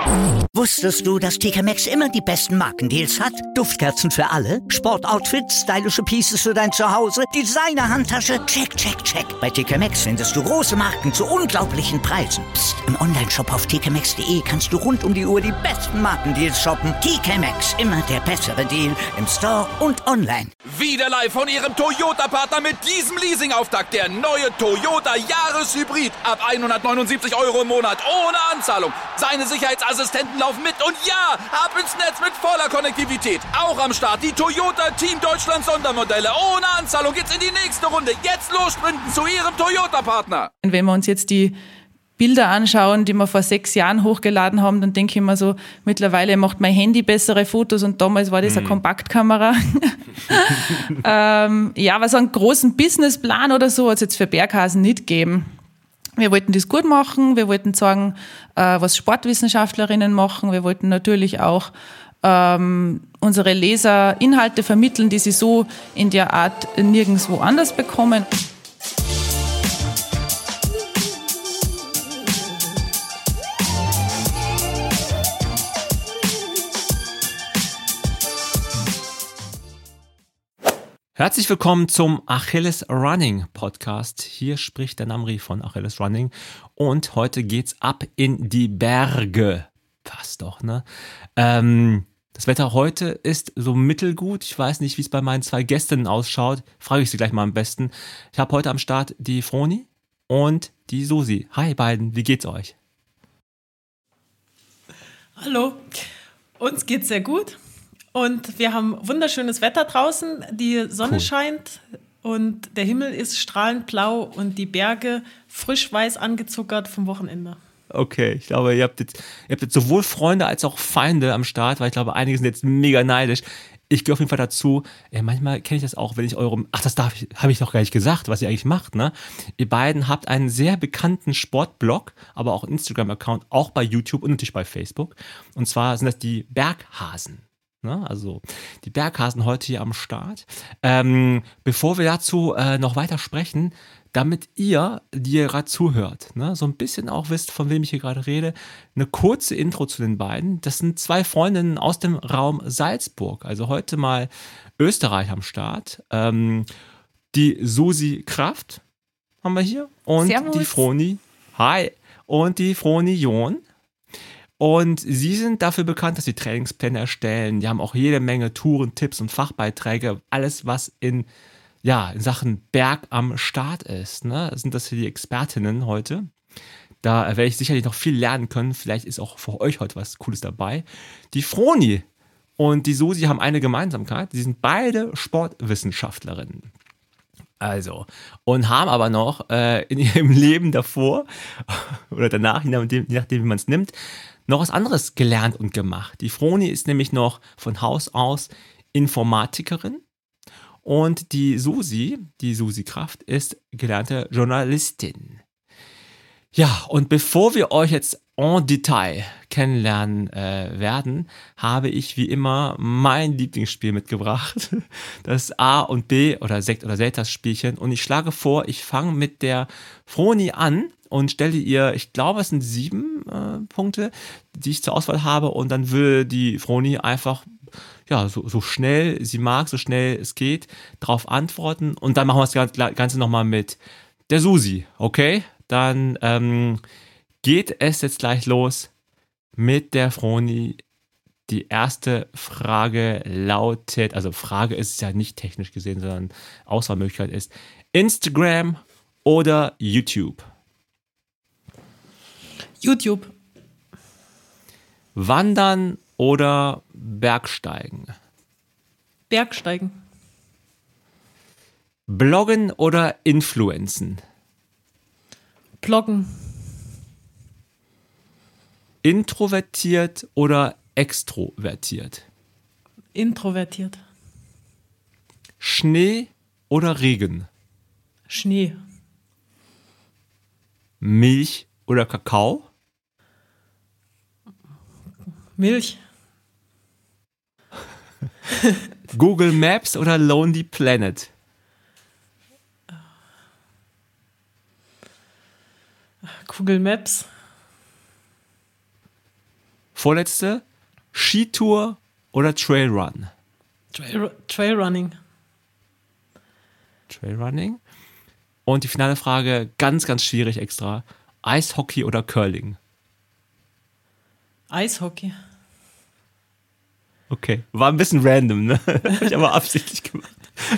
Wusstest du, dass TK Maxx immer die besten Markendeals hat? Duftkerzen für alle, Sportoutfits, stylische Pieces für dein Zuhause, Designer-Handtasche, check, check, check. Bei TK Maxx findest du große Marken zu unglaublichen Preisen. Psst. Im Onlineshop auf tkmaxx.de kannst du rund um die Uhr die besten Markendeals shoppen. TK Maxx, immer der bessere Deal im Store und online. Wieder live von Ihrem Toyota-Partner mit diesem Leasing-Auftakt. Der neue Toyota Jahreshybrid. Ab 179 € im Monat. Ohne Anzahlung. Seine Sicherheitsassistenten laufen mit. Und ja, ab ins Netz mit voller Konnektivität. Auch am Start die Toyota Team Deutschland Sondermodelle. Ohne Anzahlung geht's in die nächste Runde. Jetzt los sprinten zu Ihrem Toyota-Partner. Wenn wir uns jetzt die Bilder anschauen, die wir vor 6 Jahren hochgeladen haben, dann denke ich mir so, mittlerweile macht mein Handy bessere Fotos und damals war das eine Kompaktkamera. Aber so einen großen Businessplan oder so hat es jetzt für Berghasen nicht gegeben. Wir wollten das gut machen, wir wollten sagen, was Sportwissenschaftlerinnen machen, wir wollten natürlich auch unsere Leser Inhalte vermitteln, die sie so in der Art nirgendwo anders bekommen. Herzlich willkommen zum Achilles Running Podcast. Hier spricht der Namri von Achilles Running und heute geht's ab in die Berge. Passt doch, ne? Das Wetter heute ist so mittelgut. Ich weiß nicht, wie es bei meinen 2 Gästinnen ausschaut. Frage ich sie gleich mal am besten. Ich habe heute am Start die Froni und die Susi. Hi beiden, wie geht's euch? Hallo, uns geht's sehr gut. Und wir haben wunderschönes Wetter draußen, die Sonne scheint und der Himmel ist strahlend blau und die Berge frisch weiß angezuckert vom Wochenende. Okay, ich glaube, ihr habt jetzt sowohl Freunde als auch Feinde am Start, weil ich glaube, einige sind jetzt mega neidisch. Ich gehe auf jeden Fall dazu. Manchmal kenne ich das auch, wenn ich habe ich noch gar nicht gesagt, was ihr eigentlich macht, ne? Ihr beiden habt einen sehr bekannten Sportblog, aber auch einen Instagram-Account, auch bei YouTube und natürlich bei Facebook. Und zwar sind das die Berghasen. Ne, also die Berghasen heute hier am Start. Bevor wir dazu noch weiter sprechen, damit ihr, die ihr gerade zuhört, ne, so ein bisschen auch wisst, von wem ich hier gerade rede, eine kurze Intro zu den beiden. Das sind 2 Freundinnen aus dem Raum Salzburg. Also heute mal Österreich am Start. Die Susi Kraft haben wir hier und Servus. Die Froni. Hi. Und die Froni John. Und sie sind dafür bekannt, dass sie Trainingspläne erstellen. Die haben auch jede Menge Touren, Tipps und Fachbeiträge. Alles, was in Sachen Berg am Start ist. Ne? Sind das hier die Expertinnen heute. Da werde ich sicherlich noch viel lernen können. Vielleicht ist auch für euch heute was Cooles dabei. Die Froni und die Susi haben eine Gemeinsamkeit. Sie sind beide Sportwissenschaftlerinnen. Also, und haben aber noch in ihrem Leben davor oder danach, je nachdem wie man es nimmt, noch was anderes gelernt und gemacht. Die Froni ist nämlich noch von Haus aus Informatikerin und die Susi Kraft, ist gelernte Journalistin. Ja, und bevor wir euch jetzt en Detail kennenlernen werden, habe ich wie immer mein Lieblingsspiel mitgebracht. Das A und B oder Sekt oder Selters Spielchen. Und ich schlage vor, ich fange mit der Froni an und stelle ihr, ich glaube, es sind 7 Punkte, die ich zur Auswahl habe. Und dann will die Froni einfach so schnell sie mag, so schnell es geht, darauf antworten. Und dann machen wir das Ganze nochmal mit der Susi, okay? Dann geht es jetzt gleich los mit der Froni. Die erste Frage lautet, also Frage ist es ja nicht technisch gesehen, sondern Auswahlmöglichkeit ist Instagram oder YouTube? YouTube. Wandern oder Bergsteigen? Bergsteigen. Bloggen oder Influenzen? Bloggen. Introvertiert oder extrovertiert? Introvertiert. Schnee oder Regen? Schnee. Milch oder Kakao? Milch. Google Maps oder Lonely Planet? Google Maps. Vorletzte, Skitour oder Trailrun? Trailrunning. Trailrunning. Und die finale Frage, ganz, ganz schwierig extra. Eishockey oder Curling? Eishockey. Okay, war ein bisschen random, ne? Hab ich aber absichtlich gemacht.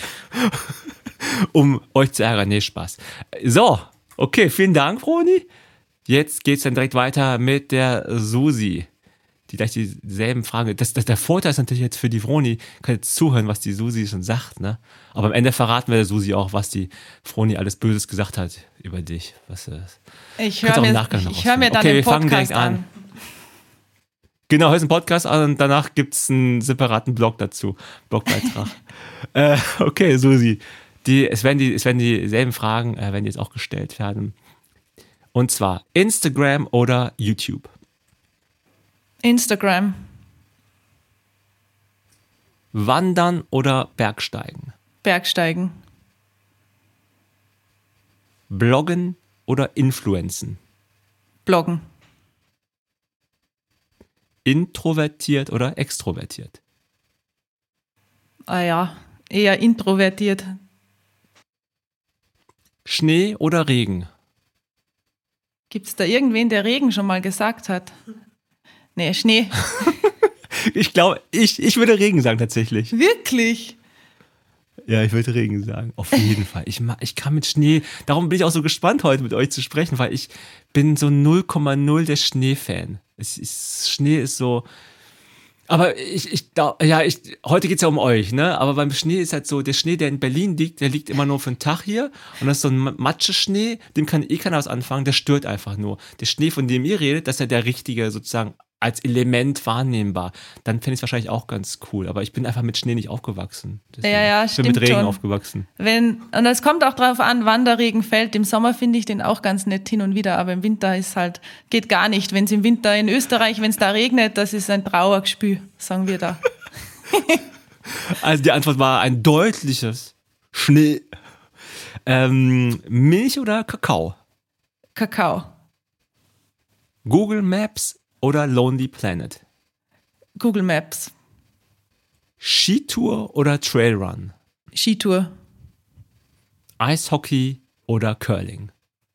Um euch zu ärgern. Nee, Spaß. So, okay, vielen Dank, Froni. Jetzt geht's dann direkt weiter mit der Susi, die gleich dieselben Fragen. Der Vorteil ist natürlich jetzt für die Froni, kann jetzt zuhören, was die Susi schon sagt, ne? Aber am Ende verraten wir der Susi auch, was die Froni alles Böses gesagt hat über dich. Ich höre mir dann den Podcast an. Genau, hörst einen Podcast an und danach gibt es einen separaten Blog dazu. Blogbeitrag. Okay, Susi. Es werden dieselben Fragen, werden jetzt auch gestellt werden. Und zwar Instagram oder YouTube? Instagram. Wandern oder Bergsteigen? Bergsteigen. Bloggen oder Influenzen? Bloggen. Introvertiert oder extrovertiert? Ah ja, eher introvertiert. Schnee oder Regen? Gibt es da irgendwen, der Regen schon mal gesagt hat? Nee, Schnee. Ich glaube, ich würde Regen sagen tatsächlich. Wirklich? Ja, ich würde Regen sagen. Auf jeden Fall. Ich kann mit Schnee, darum bin ich auch so gespannt, heute mit euch zu sprechen, weil ich bin so 0,0 der Schnee-Fan. Schnee ist so. Aber heute geht es ja um euch, ne? Aber beim Schnee ist halt so, der Schnee, der in Berlin liegt, der liegt immer nur für einen Tag hier. Und das ist so ein Matscheschnee, dem kann keiner was anfangen, der stört einfach nur. Der Schnee, von dem ihr redet, das ist ja der richtige sozusagen als Element wahrnehmbar. Dann fände ich es wahrscheinlich auch ganz cool. Aber ich bin einfach mit Schnee nicht aufgewachsen. Deswegen, ja, ich bin stimmt mit Regen schon. aufgewachsen. Und es kommt auch darauf an, wann der Regen fällt. Im Sommer finde ich den auch ganz nett hin und wieder, aber im Winter geht gar nicht. Wenn es im Winter in Österreich, wenn es da regnet, das ist ein Trauergespü, sagen wir da. Also die Antwort war ein deutliches Schnee. Milch oder Kakao? Kakao. Google Maps oder Lonely Planet? Google Maps. Skitour oder Trailrun? Skitour. Eishockey oder Curling?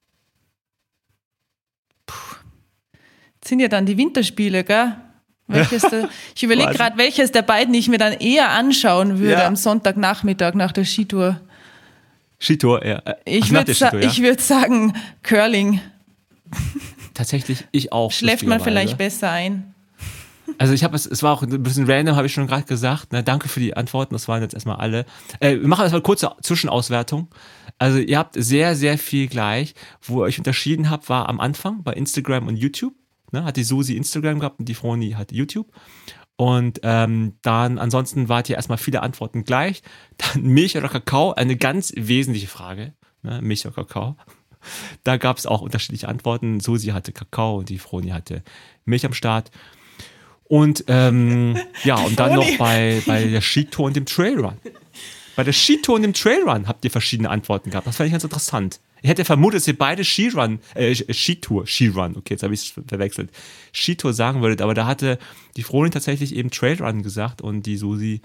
Das sind ja dann die Winterspiele, gell? Ich überlege gerade, welches der beiden ich mir dann eher anschauen würde am Sonntagnachmittag nach der Skitour. Skitour, ja. Ich würde sagen Curling. Tatsächlich, ich auch. Schläft man vielleicht besser ein. Also es war auch ein bisschen random, habe ich schon gerade gesagt. Na, danke für die Antworten, das waren jetzt erstmal alle. Wir machen erstmal eine kurze Zwischenauswertung. Also ihr habt sehr, sehr viel gleich. Wo ihr euch unterschieden habt, war am Anfang bei Instagram und YouTube. Ne, hat die Susi Instagram gehabt und die Froni hat YouTube. Und dann ansonsten wart ihr erstmal viele Antworten gleich. Dann Milch oder Kakao, eine ganz wesentliche Frage. Ne, Milch oder Kakao. Da gab es auch unterschiedliche Antworten. Susi hatte Kakao und die Froni hatte Milch am Start. Und und dann noch bei der Skitour und dem Trailrun. Bei der Skitour und dem Trailrun habt ihr verschiedene Antworten gehabt. Das fand ich ganz interessant. Ich hätte vermutet, dass ihr beide Skirun, okay, jetzt habe ich es verwechselt, Skitour sagen würdet, aber da hatte die Froni tatsächlich eben Trailrun gesagt und die Susi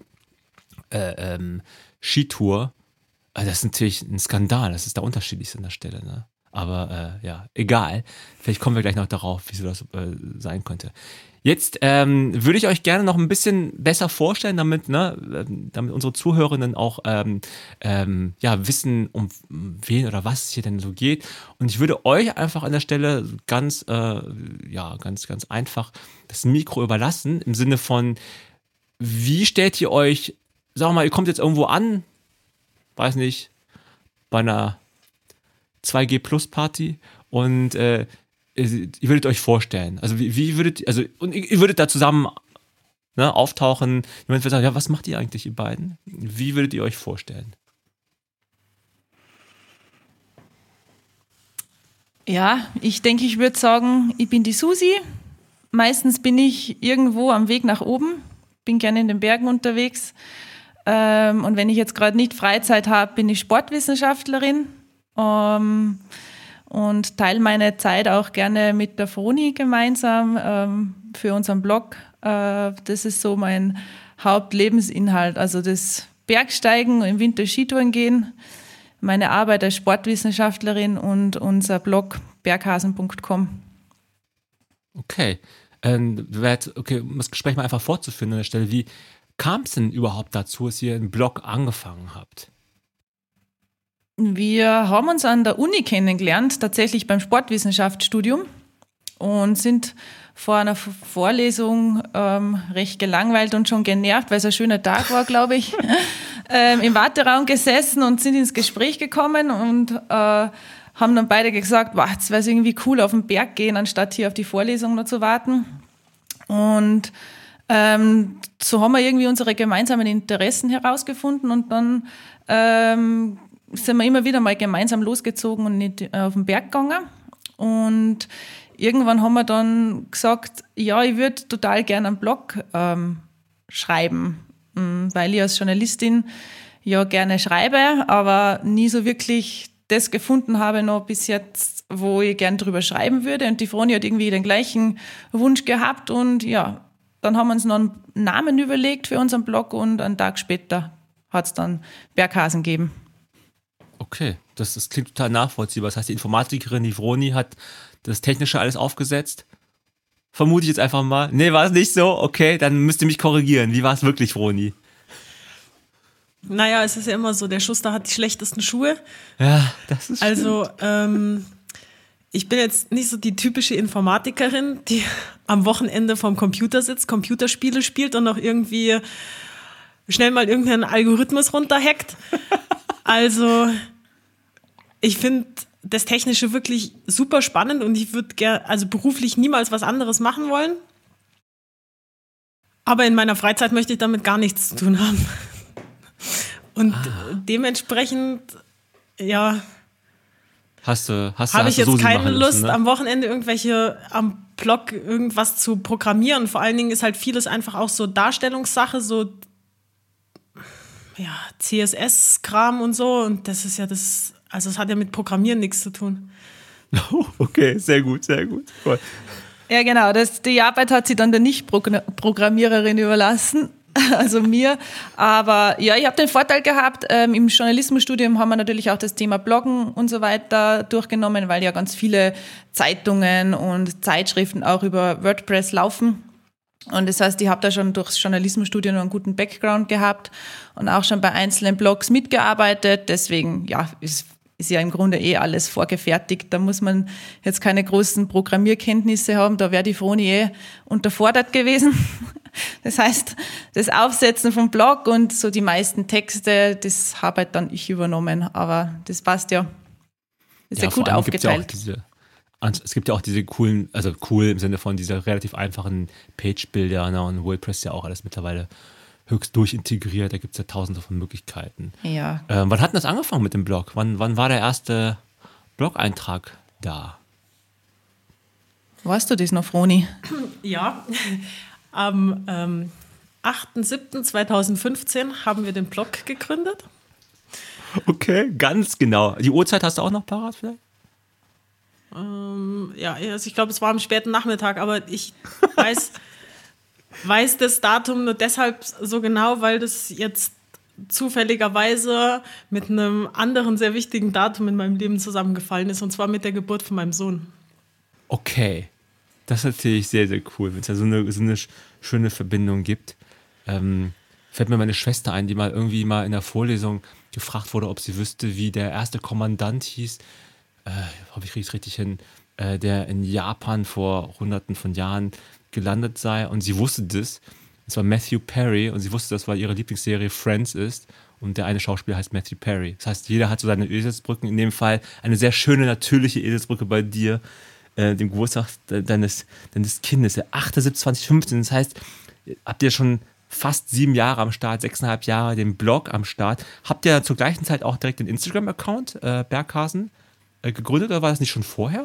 Skitour. Also das ist natürlich ein Skandal, das ist da unterschiedlich an der Stelle, ne? Aber egal. Vielleicht kommen wir gleich noch darauf, wieso das sein könnte. Jetzt würde ich euch gerne noch ein bisschen besser vorstellen, damit unsere Zuhörenden auch wissen, um wen oder was es hier denn so geht. Und ich würde euch einfach an der Stelle ganz einfach das Mikro überlassen, im Sinne von, wie stellt ihr euch, sagen wir mal, ihr kommt jetzt irgendwo an, weiß nicht, bei einer 2G-Plus-Party und ihr würdet euch vorstellen, also wie würdet, also und ihr würdet da zusammen auftauchen, jemand würde sagen, ja, was macht ihr eigentlich, ihr beiden? Wie würdet ihr euch vorstellen? Ja, ich denke, ich würde sagen, ich bin die Susi. Meistens bin ich irgendwo am Weg nach oben, bin gerne in den Bergen unterwegs. Und wenn ich jetzt gerade nicht Freizeit habe, bin ich Sportwissenschaftlerin. Und teile meine Zeit auch gerne mit der Froni gemeinsam. für unseren Blog. Das ist so mein Hauptlebensinhalt. Also das Bergsteigen, im Winter Skitouren gehen, meine Arbeit als Sportwissenschaftlerin und unser Blog berghasen.com. Okay. Okay, um das Gespräch mal einfach fortzuführen an der Stelle, wie kam es denn überhaupt dazu, dass ihr einen Blog angefangen habt? Wir haben uns an der Uni kennengelernt, tatsächlich beim Sportwissenschaftsstudium und sind vor einer Vorlesung recht gelangweilt und schon genervt, weil es ein schöner Tag war, glaube ich, im Warteraum gesessen und sind ins Gespräch gekommen und haben dann beide gesagt, wow, jetzt wäre es irgendwie cool, auf den Berg gehen, anstatt hier auf die Vorlesung noch zu warten. Und so haben wir irgendwie unsere gemeinsamen Interessen herausgefunden und dann sind wir immer wieder mal gemeinsam losgezogen und nicht auf den Berg gegangen. Und irgendwann haben wir dann gesagt, ja, ich würde total gerne einen Blog schreiben, weil ich als Journalistin ja gerne schreibe, aber nie so wirklich das gefunden habe noch bis jetzt, wo ich gern drüber schreiben würde. Und die Froni hat irgendwie den gleichen Wunsch gehabt und ja, dann haben wir uns noch einen Namen überlegt für unseren Blog und einen Tag später hat es dann Berghasen gegeben. Okay, das klingt total nachvollziehbar. Das heißt, die Informatikerin, die Vroni, hat das Technische alles aufgesetzt. Vermute ich jetzt einfach mal. Nee, war es nicht so? Okay, dann müsst ihr mich korrigieren. Wie war es wirklich, Vroni? Naja, es ist ja immer so, der Schuster hat die schlechtesten Schuhe. Ja, das ist Also, ich bin jetzt nicht so die typische Informatikerin, die am Wochenende vorm Computer sitzt, Computerspiele spielt und noch irgendwie schnell mal irgendeinen Algorithmus runterhackt. Also, ich finde das Technische wirklich super spannend und ich würde also beruflich niemals was anderes machen wollen. Aber in meiner Freizeit möchte ich damit gar nichts zu tun haben. Und dementsprechend, ja, habe ich jetzt keine Lust, am Wochenende am Blog irgendwas zu programmieren. Vor allen Dingen ist halt vieles einfach auch so Darstellungssache, so ja, CSS-Kram und so. Und das ist ja also es hat ja mit Programmieren nichts zu tun. Okay, sehr gut, sehr gut. Cool. Ja, genau. Die Arbeit hat sie dann der Nicht-Programmiererin überlassen. Also mir. Aber ja, ich habe den Vorteil gehabt, im Journalismusstudium haben wir natürlich auch das Thema Bloggen und so weiter durchgenommen, weil ja ganz viele Zeitungen und Zeitschriften auch über WordPress laufen. Und das heißt, ich habe da schon durchs Journalismusstudium einen guten Background gehabt und auch schon bei einzelnen Blogs mitgearbeitet. Deswegen, ja, ist ja im Grunde alles vorgefertigt. Da muss man jetzt keine großen Programmierkenntnisse haben. Da wäre die Vroni unterfordert gewesen. Das heißt, das Aufsetzen vom Blog und so die meisten Texte, das habe halt dann ich übernommen. Aber das passt ja. Ist ja gut aufgeteilt. Es gibt ja auch diese coolen, also cool im Sinne von dieser relativ einfachen Page-Bilder, ne, und WordPress ja auch alles mittlerweile höchst durchintegriert. Da gibt es ja tausende von Möglichkeiten. Ja. Wann hat denn das angefangen mit dem Blog? Wann war der erste Blog-Eintrag da? Weißt du das noch, Vroni? Ja, am 8.7.2015 haben wir den Blog gegründet. Okay, ganz genau. Die Uhrzeit hast du auch noch parat vielleicht? Ja, also ich glaube, es war am späten Nachmittag, aber ich weiß das Datum nur deshalb so genau, weil das jetzt zufälligerweise mit einem anderen sehr wichtigen Datum in meinem Leben zusammengefallen ist, und zwar mit der Geburt von meinem Sohn. Okay, das ist natürlich sehr, sehr cool, wenn es ja so eine schöne Verbindung gibt. Fällt mir meine Schwester ein, die irgendwie mal in der Vorlesung gefragt wurde, ob sie wüsste, wie der erste Kommandant hieß. Hoffe, ich kriege es richtig hin, der in Japan vor Hunderten von Jahren gelandet sei, und sie wusste das. Es war Matthew Perry, und sie wusste das, weil ihre Lieblingsserie Friends ist und der eine Schauspieler heißt Matthew Perry. Das heißt, jeder hat so seine Eselsbrücken. In dem Fall eine sehr schöne, natürliche Eselsbrücke bei dir, dem Geburtstag deines Kindes, der 8.7.2015. Das heißt, habt ihr schon fast 7 Jahre am Start, 6,5 Jahre den Blog am Start. Habt ihr zur gleichen Zeit auch direkt den Instagram-Account, Berghasen, gegründet, oder war das nicht schon vorher?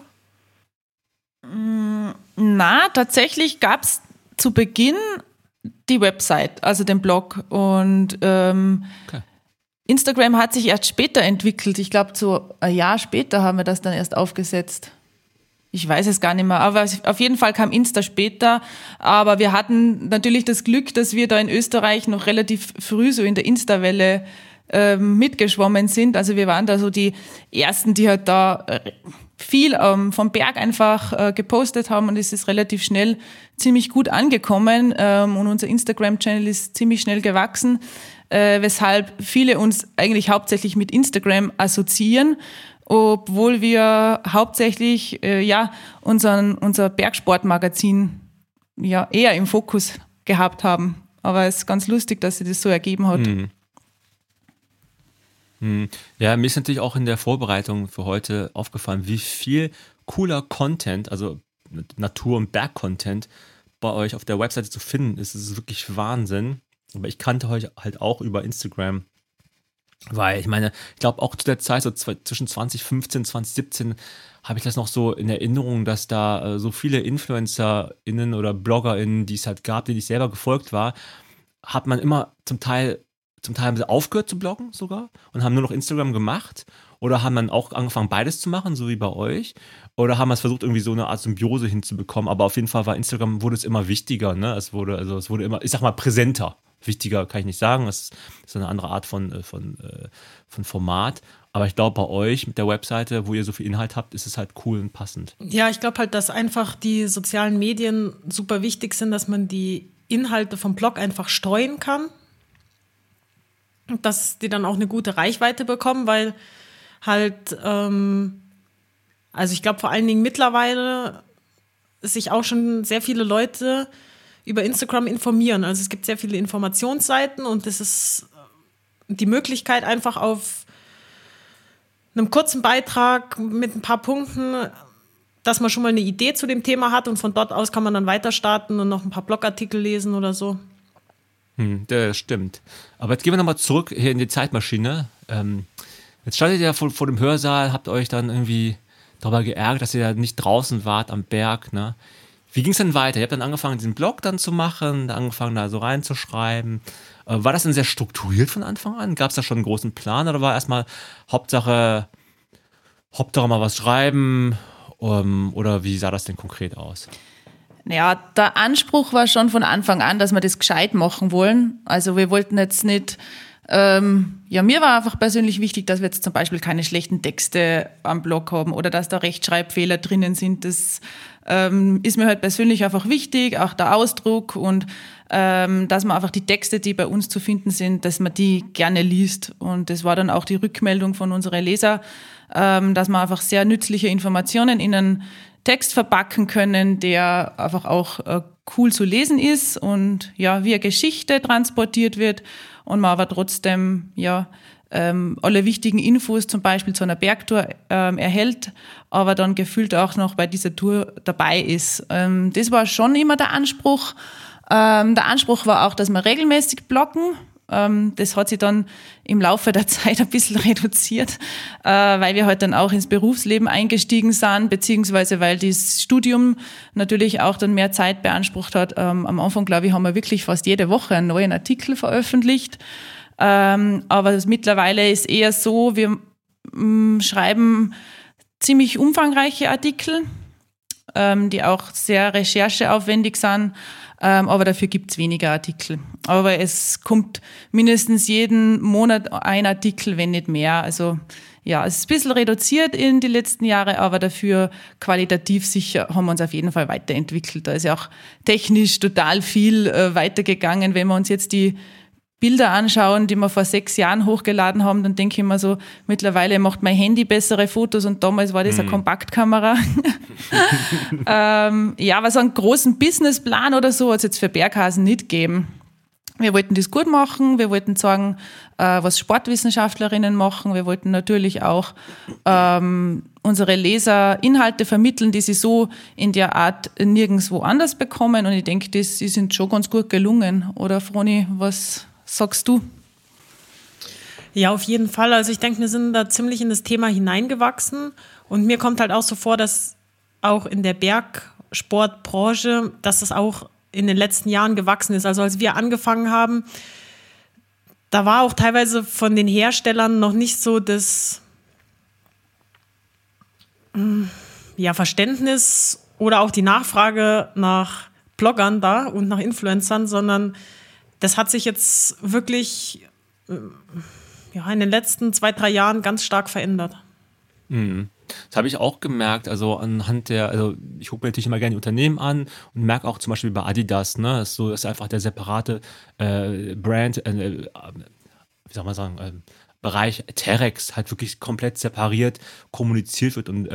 Na, tatsächlich gab es zu Beginn die Website, also den Blog. Und okay. Instagram hat sich erst später entwickelt. Ich glaube, so ein Jahr später haben wir das dann erst aufgesetzt. Ich weiß es gar nicht mehr, aber auf jeden Fall kam Insta später. Aber wir hatten natürlich das Glück, dass wir da in Österreich noch relativ früh so in der Insta-Welle mitgeschwommen sind. Also wir waren da so die Ersten, die halt da viel vom Berg einfach gepostet haben, und es ist relativ schnell ziemlich gut angekommen, und unser Instagram-Channel ist ziemlich schnell gewachsen, weshalb viele uns eigentlich hauptsächlich mit Instagram assoziieren, obwohl wir hauptsächlich unser Bergsportmagazin eher im Fokus gehabt haben. Aber es ist ganz lustig, dass sich das so ergeben hat. Ja, mir ist natürlich auch in der Vorbereitung für heute aufgefallen, wie viel cooler Content, also Natur- und Berg-Content bei euch auf der Webseite zu finden ist. Es ist wirklich Wahnsinn. Aber ich kannte euch halt auch über Instagram, weil ich meine, ich glaube auch zu der Zeit, so zwischen 2015 und 2017, habe ich das noch so in Erinnerung, dass da so viele InfluencerInnen oder BloggerInnen, die es halt gab, denen ich selber gefolgt war, hat man immer zum Teil haben sie aufgehört zu bloggen sogar und haben nur noch Instagram gemacht, oder haben dann auch angefangen, beides zu machen, so wie bei euch, oder haben es versucht, irgendwie so eine Art Symbiose hinzubekommen, aber auf jeden Fall wurde es immer wichtiger, ne? Es wurde immer, ich sag mal, präsenter. Wichtiger kann ich nicht sagen, es ist eine andere Art von Format, aber ich glaube, bei euch mit der Webseite, wo ihr so viel Inhalt habt, ist es halt cool und passend. Ja, ich glaube halt, dass einfach die sozialen Medien super wichtig sind, dass man die Inhalte vom Blog einfach streuen kann, dass die dann auch eine gute Reichweite bekommen, weil halt, also ich glaube vor allen Dingen mittlerweile sich auch schon sehr viele Leute über Instagram informieren. Also es gibt sehr viele Informationsseiten, und es ist die Möglichkeit, einfach auf einem kurzen Beitrag mit ein paar Punkten, dass man schon mal eine Idee zu dem Thema hat, und von dort aus kann man dann weiter starten und noch ein paar Blogartikel lesen oder so. Das stimmt. Aber jetzt gehen wir nochmal zurück hier in die Zeitmaschine. Jetzt standet ihr ja vor dem Hörsaal, habt euch dann irgendwie darüber geärgert, dass ihr da nicht draußen wart am Berg, ne? Wie ging es denn weiter? Ihr habt dann angefangen, diesen Blog dann zu machen, angefangen da so reinzuschreiben. War das denn sehr strukturiert von Anfang an? Gab es da schon einen großen Plan, oder war erstmal Hauptsache mal was schreiben? Oder wie sah das denn konkret aus? Naja, der Anspruch war schon von Anfang an, dass wir das gescheit machen wollen. Also wir wollten jetzt nicht, mir war einfach persönlich wichtig, dass wir jetzt zum Beispiel keine schlechten Texte am Blog haben oder dass da Rechtschreibfehler drinnen sind. Das ist mir halt persönlich einfach wichtig, auch der Ausdruck, und dass man einfach die Texte, die bei uns zu finden sind, dass man die gerne liest. Und das war dann auch die Rückmeldung von unseren Lesern, dass man einfach sehr nützliche Informationen in einen Text verpacken können, der einfach auch cool zu lesen ist und wie eine Geschichte transportiert wird, und man aber trotzdem alle wichtigen Infos zum Beispiel zu einer Bergtour erhält, aber dann gefühlt auch noch bei dieser Tour dabei ist. Das war schon immer der Anspruch. Der Anspruch war auch, dass wir regelmäßig bloggen. Das hat sich dann im Laufe der Zeit ein bisschen reduziert, weil wir halt dann auch ins Berufsleben eingestiegen sind, beziehungsweise weil das Studium natürlich auch dann mehr Zeit beansprucht hat. Am Anfang, glaube ich, haben wir wirklich fast jede Woche einen neuen Artikel veröffentlicht. Aber mittlerweile ist eher so, wir schreiben ziemlich umfangreiche Artikel, die auch sehr rechercheaufwendig sind. Aber dafür gibt's weniger Artikel. Aber es kommt mindestens jeden Monat ein Artikel, wenn nicht mehr. Also es ist ein bisschen reduziert in die letzten Jahre, aber dafür qualitativ sicher haben wir uns auf jeden Fall weiterentwickelt. Da ist ja auch technisch total viel weitergegangen. Wenn wir uns jetzt die Bilder anschauen, die wir vor 6 Jahren hochgeladen haben, dann denke ich mir so, mittlerweile macht mein Handy bessere Fotos, und damals war das eine Kompaktkamera. Aber so einen großen Businessplan oder so hat es jetzt für Berghasen nicht gegeben. Wir wollten das gut machen, wir wollten sagen, was Sportwissenschaftlerinnen machen, wir wollten natürlich auch unsere Leser Inhalte vermitteln, die sie so in der Art nirgendwo anders bekommen, und ich denke, das ist uns schon ganz gut gelungen. Oder Froni, was sagst du? Ja, auf jeden Fall. Also ich denke, wir sind da ziemlich in das Thema hineingewachsen, und mir kommt halt auch so vor, dass auch in der Bergsportbranche, dass das auch in den letzten Jahren gewachsen ist. Also als wir angefangen haben, da war auch teilweise von den Herstellern noch nicht so das Verständnis oder auch die Nachfrage nach Bloggern da und nach Influencern, sondern das hat sich jetzt wirklich in den letzten 2-3 Jahren ganz stark verändert. Das habe ich auch gemerkt, also ich gucke mir natürlich immer gerne die Unternehmen an und merke auch zum Beispiel bei Adidas, ne, ist einfach der separate Brand, wie soll man sagen, Bereich Terex halt wirklich komplett separiert kommuniziert wird und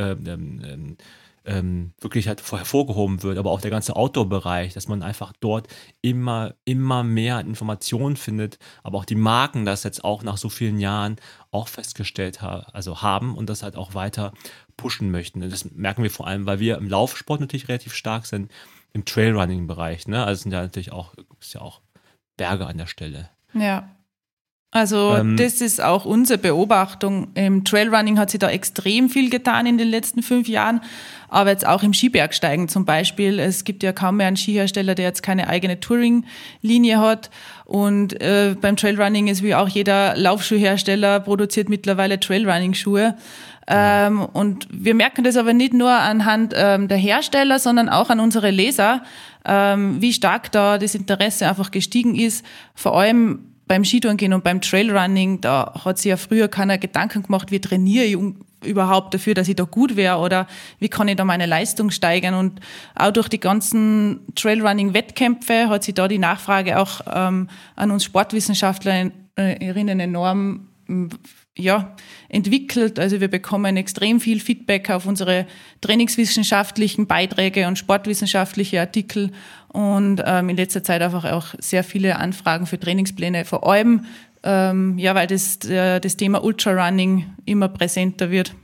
wirklich halt hervorgehoben wird, aber auch der ganze Outdoor-Bereich, dass man einfach dort immer mehr Informationen findet, aber auch die Marken das jetzt auch nach so vielen Jahren auch festgestellt haben und das halt auch weiter pushen möchten. Und das merken wir vor allem, weil wir im Laufsport natürlich relativ stark sind, im Trailrunning-Bereich, ne? Also es sind ja natürlich auch Berge an der Stelle. Ja. Also das ist auch unsere Beobachtung. Im Trailrunning hat sich da extrem viel getan in den letzten 5 Jahren, aber jetzt auch im Skibergsteigen zum Beispiel. Es gibt ja kaum mehr einen Skihersteller, der jetzt keine eigene Touring-Linie hat. Und beim Trailrunning ist wie auch jeder Laufschuhhersteller produziert mittlerweile Trailrunning-Schuhe. Und wir merken das aber nicht nur anhand der Hersteller, sondern auch an unsere Leser, wie stark da das Interesse einfach gestiegen ist, vor allem beim Skitourengehen und beim Trailrunning. Da hat sich ja früher keiner Gedanken gemacht, wie trainiere ich überhaupt dafür, dass ich da gut wäre oder wie kann ich da meine Leistung steigern. Und auch durch die ganzen Trailrunning-Wettkämpfe hat sich da die Nachfrage auch an uns Sportwissenschaftlerinnen enorm entwickelt. Also wir bekommen extrem viel Feedback auf unsere trainingswissenschaftlichen Beiträge und sportwissenschaftliche Artikel und in letzter Zeit einfach auch sehr viele Anfragen für Trainingspläne, vor allem weil das Thema Ultrarunning immer präsenter wird.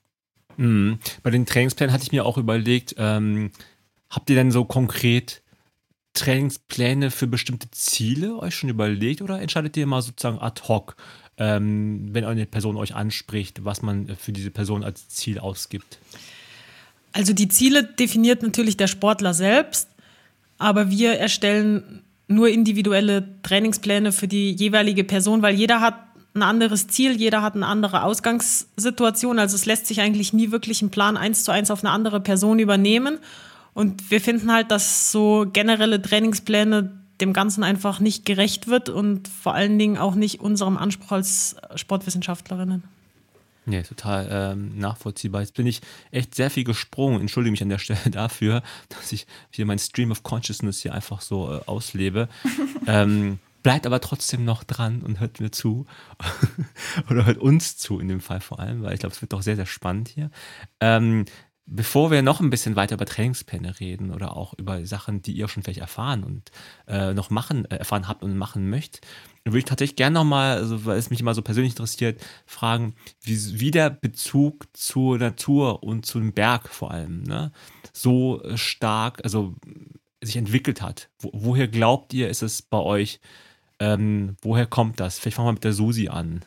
Bei den Trainingsplänen hatte ich mir auch überlegt, habt ihr denn so konkret Trainingspläne für bestimmte Ziele euch schon überlegt oder entscheidet ihr mal sozusagen ad hoc, wenn eine Person euch anspricht, was man für diese Person als Ziel ausgibt? Also die Ziele definiert natürlich der Sportler selbst, aber wir erstellen nur individuelle Trainingspläne für die jeweilige Person, weil jeder hat ein anderes Ziel, jeder hat eine andere Ausgangssituation. Also es lässt sich eigentlich nie wirklich einen Plan 1:1 auf eine andere Person übernehmen. Und wir finden halt, dass so generelle Trainingspläne dem Ganzen einfach nicht gerecht wird und vor allen Dingen auch nicht unserem Anspruch als Sportwissenschaftlerinnen. Nee, total nachvollziehbar. Jetzt bin ich echt sehr viel gesprungen. Entschuldige mich an der Stelle dafür, dass ich hier mein Stream of Consciousness hier einfach so auslebe. Bleibt aber trotzdem noch dran und hört mir zu. Oder hört uns zu in dem Fall vor allem, weil ich glaube, es wird doch sehr, sehr spannend hier. Bevor wir noch ein bisschen weiter über Trainingspläne reden oder auch über Sachen, die ihr schon vielleicht erfahren und erfahren habt und machen möchtet, würde ich tatsächlich gerne nochmal, also weil es mich immer so persönlich interessiert, fragen, wie der Bezug zur Natur und zum Berg vor allem so stark, also sich entwickelt hat. Woher glaubt ihr, ist es bei euch? Woher kommt das? Vielleicht fangen wir mit der Susi an.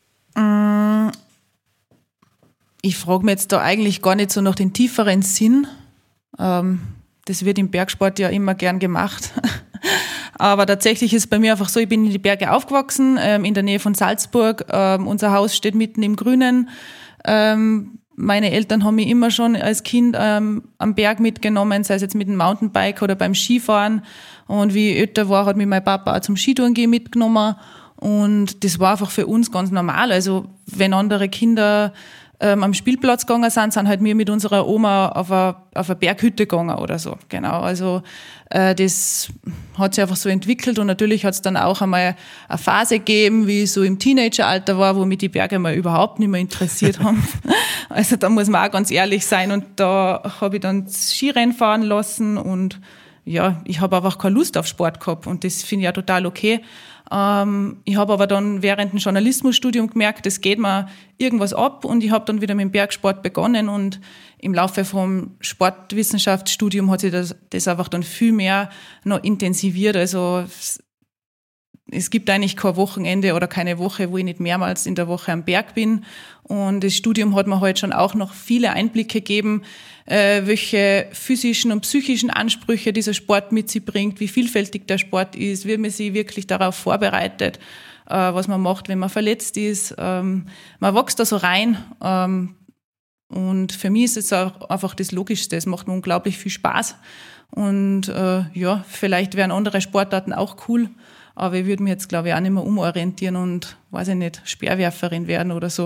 Ich frage mich jetzt da eigentlich gar nicht so nach den tieferen Sinn. Das wird im Bergsport ja immer gern gemacht. Aber tatsächlich ist es bei mir einfach so, ich bin in die Berge aufgewachsen, in der Nähe von Salzburg. Unser Haus steht mitten im Grünen. Meine Eltern haben mich immer schon als Kind am Berg mitgenommen, sei es jetzt mit dem Mountainbike oder beim Skifahren. Und wie ich älter war, hat mich mein Papa auch zum Skitourengehen mitgenommen. Und das war einfach für uns ganz normal. Also wenn andere Kinder am Spielplatz gegangen sind halt wir mit unserer Oma auf eine Berghütte gegangen oder so. Genau, also das hat sich einfach so entwickelt und natürlich hat es dann auch einmal eine Phase gegeben, wie ich so im Teenageralter war, wo mich die Berge mal überhaupt nicht mehr interessiert haben. Also da muss man auch ganz ehrlich sein und da habe ich dann das Skirennen fahren lassen und ja, ich habe einfach keine Lust auf Sport gehabt und das finde ich ja total okay. Ich habe aber dann während dem Journalismusstudium gemerkt, es geht mir irgendwas ab und ich habe dann wieder mit dem Bergsport begonnen und im Laufe vom Sportwissenschaftsstudium hat sich das einfach dann viel mehr noch intensiviert. Also es gibt eigentlich kein Wochenende oder keine Woche, wo ich nicht mehrmals in der Woche am Berg bin. Und das Studium hat mir halt schon auch noch viele Einblicke gegeben, welche physischen und psychischen Ansprüche dieser Sport mit sich bringt, wie vielfältig der Sport ist, wie man sich wirklich darauf vorbereitet, was man macht, wenn man verletzt ist. Man wächst da so rein Und für mich ist es auch einfach das Logischste. Es macht mir unglaublich viel Spaß. Und ja, vielleicht wären andere Sportarten auch cool, aber ich würde mich jetzt, glaube ich, auch nicht mehr umorientieren und, weiß ich nicht, Speerwerferin werden oder so.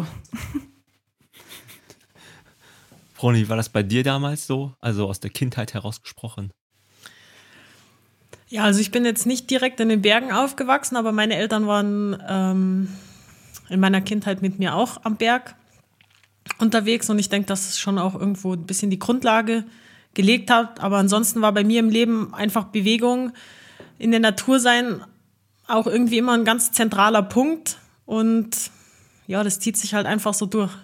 Froni, war das bei dir damals so? Also aus der Kindheit herausgesprochen? Ja, also ich bin jetzt nicht direkt in den Bergen aufgewachsen, aber meine Eltern waren in meiner Kindheit mit mir auch am Berg unterwegs und ich denke, dass es schon auch irgendwo ein bisschen die Grundlage gelegt hat. Aber ansonsten war bei mir im Leben einfach Bewegung, in der Natur sein, auch irgendwie immer ein ganz zentraler Punkt. Und ja, das zieht sich halt einfach so durch.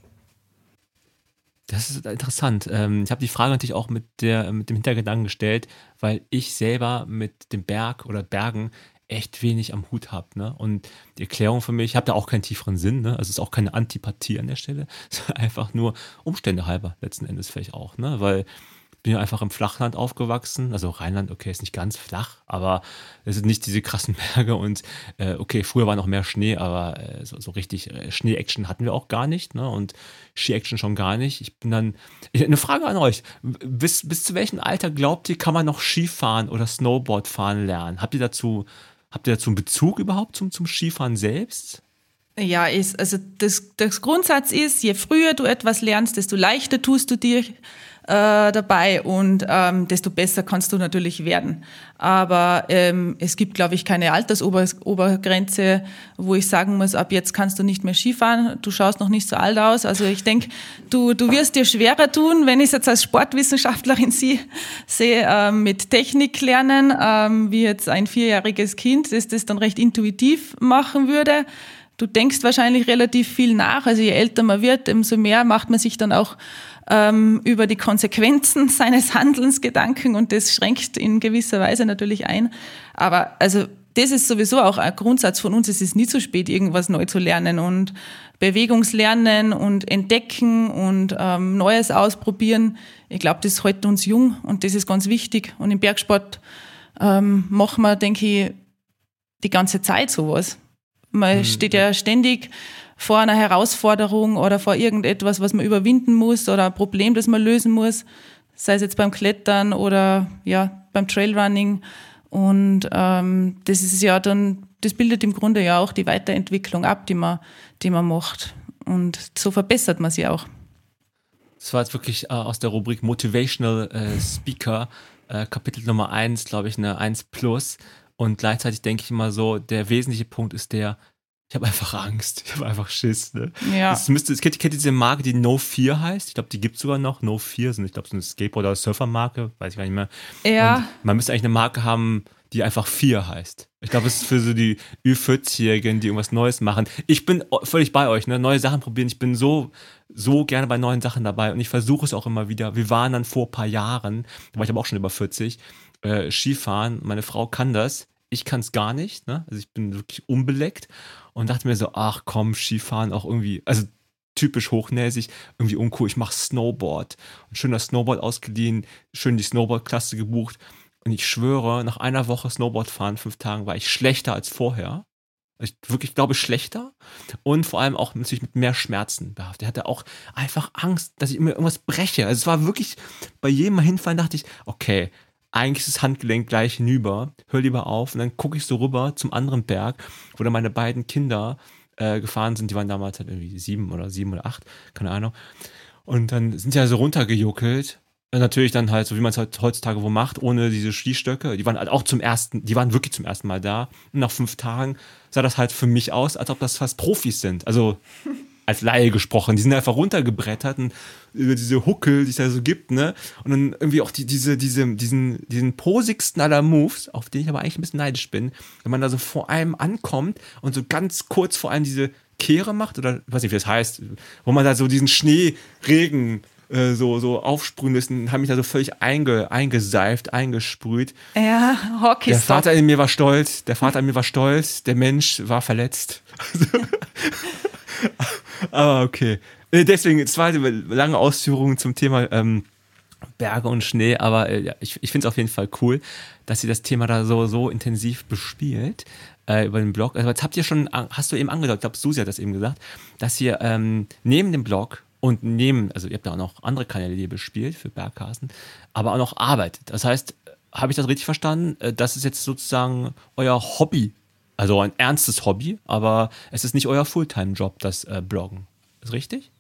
Das ist interessant. Ich habe die Frage natürlich auch mit dem Hintergedanken gestellt, weil ich selber mit dem Berg oder Bergen echt wenig am Hut habe. Ne? Und die Erklärung für mich, ich habe da auch keinen tieferen Sinn, ne? Also es ist auch keine Antipathie an der Stelle, es ist einfach nur Umstände halber letzten Endes vielleicht auch, ne? Weil ich bin ja einfach im Flachland aufgewachsen, also Rheinland, okay, ist nicht ganz flach, aber es sind nicht diese krassen Berge und okay, früher war noch mehr Schnee, aber so richtig Schnee-Action hatten wir auch gar nicht, ne? Und Ski-Action schon gar nicht. Eine Frage an euch, bis zu welchem Alter glaubt ihr, kann man noch Skifahren oder Snowboard fahren lernen? Habt ihr dazu einen Bezug überhaupt zum Skifahren selbst? Ja, also das Grundsatz ist, je früher du etwas lernst, desto leichter tust du dir dabei und desto besser kannst du natürlich werden. Aber es gibt, glaube ich, keine Altersobergrenze, wo ich sagen muss, ab jetzt kannst du nicht mehr Skifahren, du schaust noch nicht so alt aus. Also ich denke, du wirst dir schwerer tun, wenn ich es jetzt als Sportwissenschaftlerin sehe, mit Technik lernen, wie jetzt ein 4-jähriges Kind, das dann recht intuitiv machen würde. Du denkst wahrscheinlich relativ viel nach, also je älter man wird, umso mehr macht man sich dann auch über die Konsequenzen seines Handelns Gedanken und das schränkt in gewisser Weise natürlich ein. Aber also das ist sowieso auch ein Grundsatz von uns, es ist nie zu spät, irgendwas neu zu lernen und Bewegungslernen und entdecken und Neues ausprobieren. Ich glaube, das hält uns jung und das ist ganz wichtig. Und im Bergsport machen wir, denke ich, die ganze Zeit sowas. Man steht ja ständig vor einer Herausforderung oder vor irgendetwas, was man überwinden muss oder ein Problem, das man lösen muss, sei es jetzt beim Klettern oder ja beim Trailrunning. Und das ist ja dann, das bildet im Grunde ja auch die Weiterentwicklung ab, die man macht. Und so verbessert man sie auch. Das war jetzt wirklich aus der Rubrik Motivational Speaker, Kapitel Nummer 1, glaube ich, eine 1+. Und gleichzeitig denke ich immer so, der wesentliche Punkt ist ich habe einfach Angst, ich habe einfach Schiss. Ne? Ja. Kennt ihr diese Marke, die No Fear heißt? Ich glaube, die gibt es sogar noch. No Fear sind, ich glaube, so eine Skateboard- oder Surfer-Marke, weiß ich gar nicht mehr. Ja. Und man müsste eigentlich eine Marke haben, die einfach Fear heißt. Ich glaube, es ist für so die Ü40-Jährigen, die irgendwas Neues machen. Ich bin völlig bei euch, ne? Neue Sachen probieren. Ich bin so gerne bei neuen Sachen dabei und ich versuche es auch immer wieder. Wir waren dann vor ein paar Jahren, da war ich aber auch schon über 40, Skifahren. Meine Frau kann das. Ich kann es gar nicht, ne? Also ich bin wirklich unbeleckt und dachte mir so, ach komm, Skifahren auch irgendwie, also typisch hochnäsig, irgendwie uncool. Ich mache Snowboard. Und schön das Snowboard ausgeliehen, schön die Snowboard-Klasse gebucht. Und ich schwöre, nach einer Woche Snowboard fahren, 5 Tagen, war ich schlechter als vorher. Ich wirklich glaube, schlechter. Und vor allem auch natürlich mit mehr Schmerzen behaftet. Ich hatte auch einfach Angst, dass ich mir irgendwas breche. Also es war wirklich, bei jedem Mal hinfallen dachte ich, okay, eigentlich ist das Handgelenk gleich hinüber, hör lieber auf. Und dann gucke ich so rüber zum anderen Berg, wo dann meine beiden Kinder gefahren sind. Die waren damals halt irgendwie 7 oder 8, keine Ahnung. Und dann sind sie also runtergejuckelt. Und natürlich dann halt, so wie man es halt heutzutage wo macht, ohne diese Skistöcke. Die waren halt auch die waren wirklich zum ersten Mal da. Und nach 5 Tagen sah das halt für mich aus, als ob das fast Profis sind. Also als Laie gesprochen. Die sind einfach runtergebrettert und über diese Huckel, die es da so gibt, ne? Und dann irgendwie auch diesen posigsten aller Moves, auf den ich aber eigentlich ein bisschen neidisch bin, wenn man da so vor einem ankommt und so ganz kurz vor allem diese Kehre macht, oder ich weiß nicht, wie das heißt, wo man da so diesen Schneeregen so aufsprühen müssen, haben mich da so völlig eingeseift, eingesprüht. Ja, Hockey. Der Vater in mir war stolz, der Mensch war verletzt. Aber okay. Deswegen, zweite lange Ausführungen zum Thema Berge und Schnee, aber ich finde es auf jeden Fall cool, dass ihr das Thema da so intensiv bespielt über den Blog. Also jetzt hast du eben angedeutet, ich glaube, Susi hat das eben gesagt, dass ihr neben dem Blog und also ihr habt ja auch noch andere Kanäle, die ihr bespielt für Berghasen, aber auch noch arbeitet. Das heißt, habe ich das richtig verstanden? Das ist jetzt sozusagen euer Hobby, also ein ernstes Hobby, aber es ist nicht euer Fulltime-Job, das Bloggen. Ist richtig?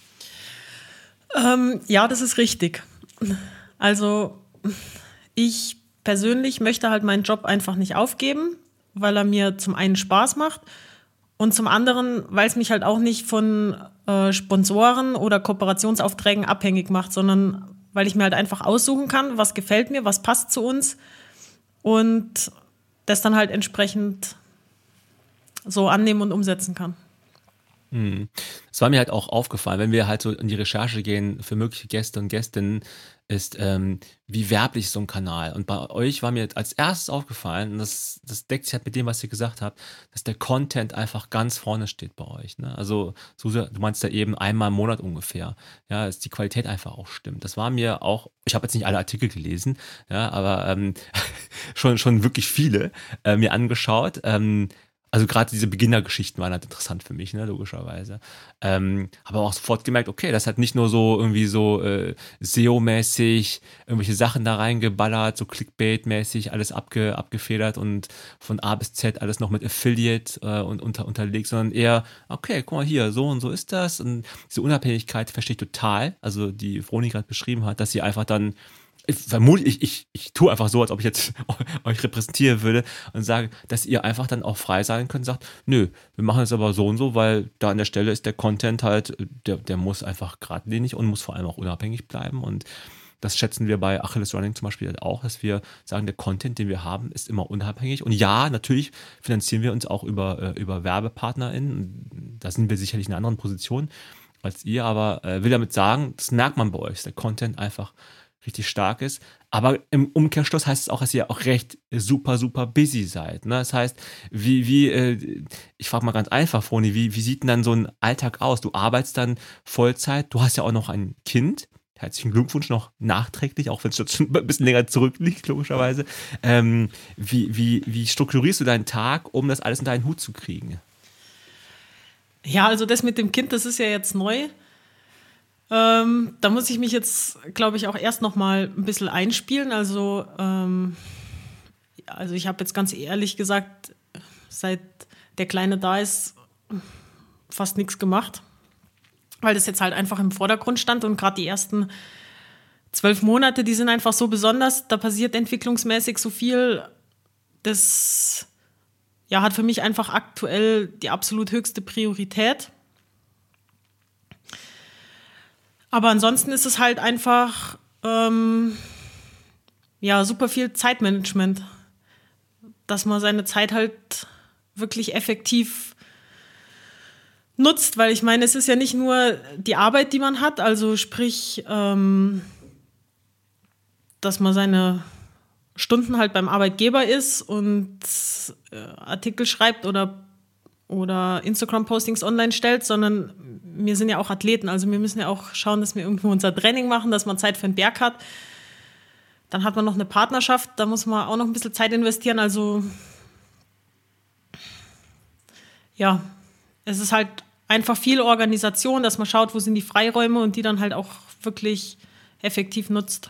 Ja, das ist richtig. Also ich persönlich möchte halt meinen Job einfach nicht aufgeben, weil er mir zum einen Spaß macht und zum anderen, weil es mich halt auch nicht von Sponsoren oder Kooperationsaufträgen abhängig macht, sondern weil ich mir halt einfach aussuchen kann, was gefällt mir, was passt zu uns und das dann halt entsprechend so annehmen und umsetzen kann. Das war mir halt auch aufgefallen, wenn wir halt so in die Recherche gehen für mögliche Gäste und Gästinnen, ist, wie werblich ist so ein Kanal. Und bei euch war mir als erstes aufgefallen, und das deckt sich halt mit dem, was ihr gesagt habt, dass der Content einfach ganz vorne steht bei euch. Ne? Also, Suse, du meinst ja eben einmal im Monat ungefähr. Ja, dass die Qualität einfach auch stimmt. Das war mir auch, ich habe jetzt nicht alle Artikel gelesen, ja, aber schon wirklich viele mir angeschaut. Also gerade diese Beginnergeschichten waren halt interessant für mich, ne, logischerweise. Aber auch sofort gemerkt, okay, das hat nicht nur so irgendwie so SEO-mäßig irgendwelche Sachen da reingeballert, so Clickbait-mäßig alles abgefedert und von A bis Z alles noch mit Affiliate und unterlegt, sondern eher, okay, guck mal hier, so und so ist das. Und diese Unabhängigkeit verstehe ich total, also die Vroni gerade beschrieben hat, dass sie einfach dann ich tue einfach so, als ob ich jetzt euch repräsentieren würde und sage, dass ihr einfach dann auch frei sein könnt und sagt, nö, wir machen es aber so und so, weil da an der Stelle ist der Content halt, der muss einfach geradlinig und muss vor allem auch unabhängig bleiben und das schätzen wir bei Achilles Running zum Beispiel halt auch, dass wir sagen, der Content, den wir haben, ist immer unabhängig und ja, natürlich finanzieren wir uns auch über WerbepartnerInnen, da sind wir sicherlich in einer anderen Position als ihr, aber will damit sagen, das merkt man bei euch, dass der Content einfach richtig stark ist. Aber im Umkehrschluss heißt es auch, dass ihr auch recht super, super busy seid. Ne? Das heißt, ich frage mal ganz einfach, Vroni, wie sieht denn dann so ein Alltag aus? Du arbeitest dann Vollzeit, du hast ja auch noch ein Kind. Herzlichen Glückwunsch noch nachträglich, auch wenn es schon ein bisschen länger zurückliegt, logischerweise. Wie strukturierst du deinen Tag, um das alles in deinen Hut zu kriegen? Ja, also das mit dem Kind, das ist ja jetzt neu. Da muss ich mich jetzt, glaube ich, auch erst noch mal ein bisschen einspielen. Also ich habe jetzt ganz ehrlich gesagt, seit der Kleine da ist, fast nichts gemacht, weil das jetzt halt einfach im Vordergrund stand und gerade die ersten 12 Monate, die sind einfach so besonders, da passiert entwicklungsmäßig so viel, das ja, hat für mich einfach aktuell die absolut höchste Priorität. Aber ansonsten ist es halt einfach super viel Zeitmanagement, dass man seine Zeit halt wirklich effektiv nutzt, weil ich meine, es ist ja nicht nur die Arbeit, die man hat, also sprich, dass man seine Stunden halt beim Arbeitgeber ist und Artikel schreibt oder Instagram-Postings online stellt, sondern wir sind ja auch Athleten, also wir müssen ja auch schauen, dass wir irgendwo unser Training machen, dass man Zeit für den Berg hat. Dann hat man noch eine Partnerschaft, da muss man auch noch ein bisschen Zeit investieren, also ja, es ist halt einfach viel Organisation, dass man schaut, wo sind die Freiräume und die dann halt auch wirklich effektiv nutzt.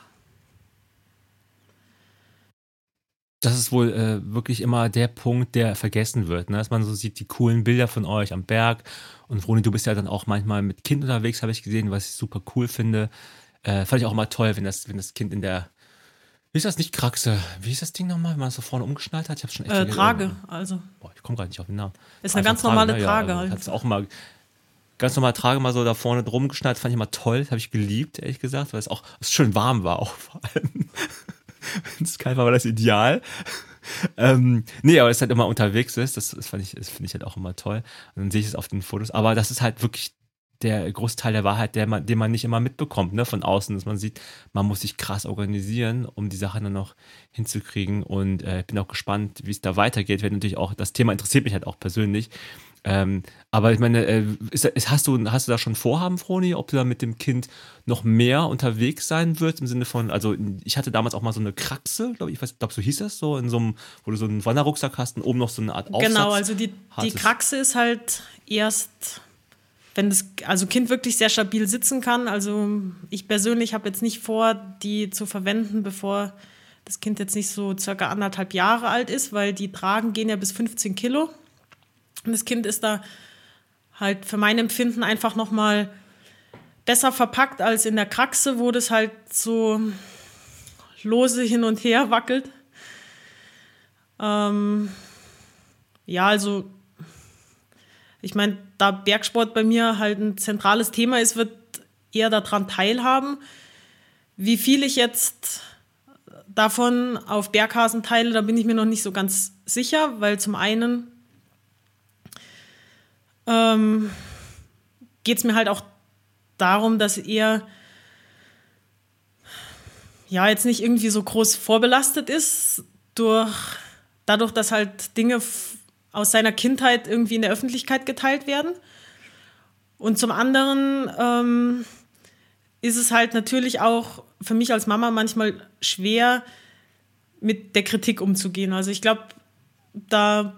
Das ist wohl wirklich immer der Punkt, der vergessen wird, ne? Dass man so sieht, die coolen Bilder von euch am Berg. Und Vroni, du bist ja dann auch manchmal mit Kind unterwegs, habe ich gesehen, was ich super cool finde. Fand ich auch immer toll, wenn das Kind in der, wie ist das, nicht Kraxe, wie ist das Ding nochmal, wenn man das so vorne umgeschnallt hat? Ich hab's schon echt Trage, also. Boah, ich komme gerade nicht auf den Namen. Ist eine ganz normale Trage. Ja, halt. Hat's auch mal ganz normal Trage mal so da vorne drum geschnallt, fand ich immer toll, das habe ich geliebt, ehrlich gesagt, weil es auch schön warm war auch vor allem. Wenn es kalt war, war das ideal. Nee, aber es halt immer unterwegs ist, das finde ich halt auch immer toll. Und dann sehe ich es auf den Fotos. Aber das ist halt wirklich der Großteil der Wahrheit, den man nicht immer mitbekommt, ne, von außen, dass man sieht, man muss sich krass organisieren, um die Sachen dann noch hinzukriegen. Und ich bin auch gespannt, wie es da weitergeht. Weil natürlich auch, das Thema interessiert mich halt auch persönlich. Aber ich meine, hast du da schon Vorhaben, Vroni, ob du da mit dem Kind noch mehr unterwegs sein wirst, im Sinne von, also ich hatte damals auch mal so eine Kraxe, glaube ich, so hieß das, so in so einem, wo du so einen Wanderrucksack hast und oben noch so eine Art Aufsatz. Genau, also die Kraxe ist halt erst wenn das Kind wirklich sehr stabil sitzen kann. Also ich persönlich habe jetzt nicht vor, die zu verwenden, bevor das Kind jetzt nicht so circa 1,5 Jahre alt ist, weil die gehen ja bis 15 Kilo. Und das Kind ist da halt für mein Empfinden einfach nochmal besser verpackt als in der Kraxe, wo das halt so lose hin und her wackelt. Also ich meine, da Bergsport bei mir halt ein zentrales Thema ist, wird eher daran teilhaben. Wie viel ich jetzt davon auf Berghasen teile, da bin ich mir noch nicht so ganz sicher, weil zum einen geht es mir halt auch darum, dass er jetzt nicht irgendwie so groß vorbelastet ist, dadurch, dass halt Dinge aus seiner Kindheit irgendwie in der Öffentlichkeit geteilt werden. Und zum anderen ist es halt natürlich auch für mich als Mama manchmal schwer, mit der Kritik umzugehen. Also ich glaube, da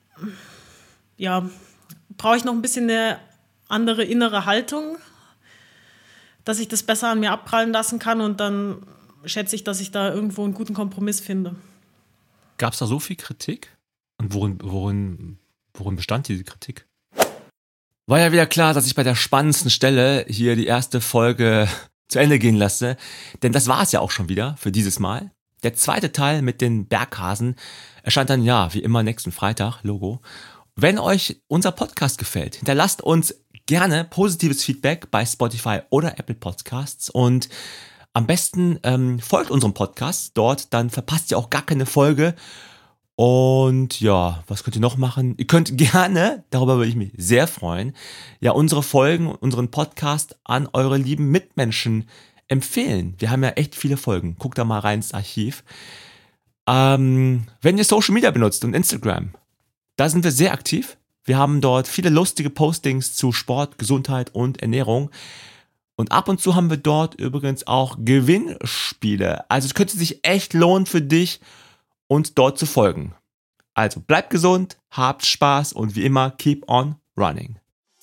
brauche ich noch ein bisschen eine andere innere Haltung, dass ich das besser an mir abprallen lassen kann, und dann schätze ich, dass ich da irgendwo einen guten Kompromiss finde. Gab es da so viel Kritik? Und worin bestand diese Kritik? War ja wieder klar, dass ich bei der spannendsten Stelle hier die erste Folge zu Ende gehen lasse. Denn das war es ja auch schon wieder für dieses Mal. Der zweite Teil mit den Berghasen erscheint dann wie immer nächsten Freitag, Logo. Wenn euch unser Podcast gefällt, hinterlasst uns gerne positives Feedback bei Spotify oder Apple Podcasts, und am besten folgt unserem Podcast dort, dann verpasst ihr auch gar keine Folge. Und was könnt ihr noch machen? Ihr könnt gerne, darüber würde ich mich sehr freuen, unsere Folgen, unseren Podcast an eure lieben Mitmenschen empfehlen. Wir haben ja echt viele Folgen. Guckt da mal rein ins Archiv. Wenn ihr Social Media benutzt und Instagram, da sind wir sehr aktiv. Wir haben dort viele lustige Postings zu Sport, Gesundheit und Ernährung. Und ab und zu haben wir dort übrigens auch Gewinnspiele. Also es könnte sich echt lohnen für dich, uns dort zu folgen. Also bleibt gesund, habt Spaß und wie immer, keep on running.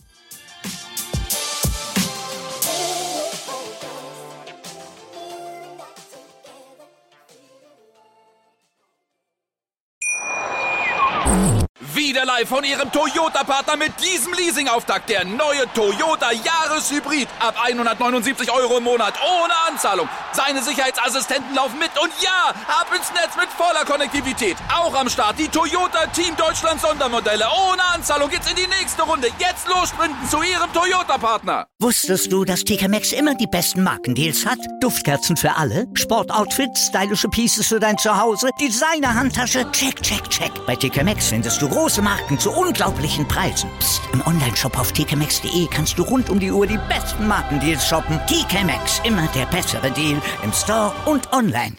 Wieder live von Ihrem Toyota-Partner mit diesem Leasing-Auftakt. Der neue Toyota Jahreshybrid. Ab 179 € im Monat. Ohne Anzahlung. Seine Sicherheitsassistenten laufen mit. Und ab ins Netz mit voller Konnektivität. Auch am Start die Toyota Team Deutschland Sondermodelle. Ohne Anzahlung geht's in die nächste Runde. Jetzt los sprinten zu Ihrem Toyota-Partner. Wusstest du, dass TK Maxx immer die besten Markendeals hat? Duftkerzen für alle, Sportoutfits, stylische Pieces für dein Zuhause, Designer-Handtasche, check, check, check. Bei TK Maxx findest du große Marken zu unglaublichen Preisen. Psst. Im Onlineshop auf tkmaxx.de kannst du rund um die Uhr die besten Markendeals shoppen. TK Maxx, immer der bessere Deal im Store und online.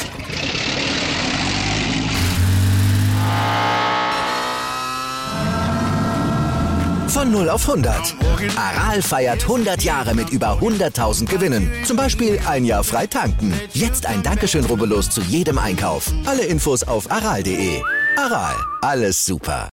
Von 0 auf 100. Aral feiert 100 Jahre mit über 100.000 Gewinnen. Zum Beispiel 1 Jahr frei tanken. Jetzt ein Dankeschön, rubbellos zu jedem Einkauf. Alle Infos auf aral.de. Aral, alles super.